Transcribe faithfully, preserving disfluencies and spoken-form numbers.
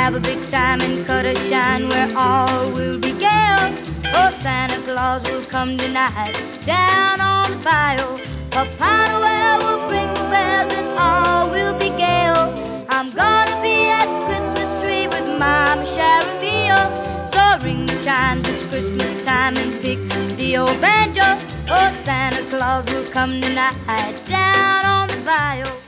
have a big time in Cutter Shine where all will be gay. Oh, Santa Claus will come tonight down on the bayou. Papa Noel will bring the bells and all will be gay. I'm gonna be at the Christmas tree with Mama Sharamia. So ring the chimes, it's Christmas time, and pick the old banjo. Oh, Santa Claus will come tonight down on the bayou.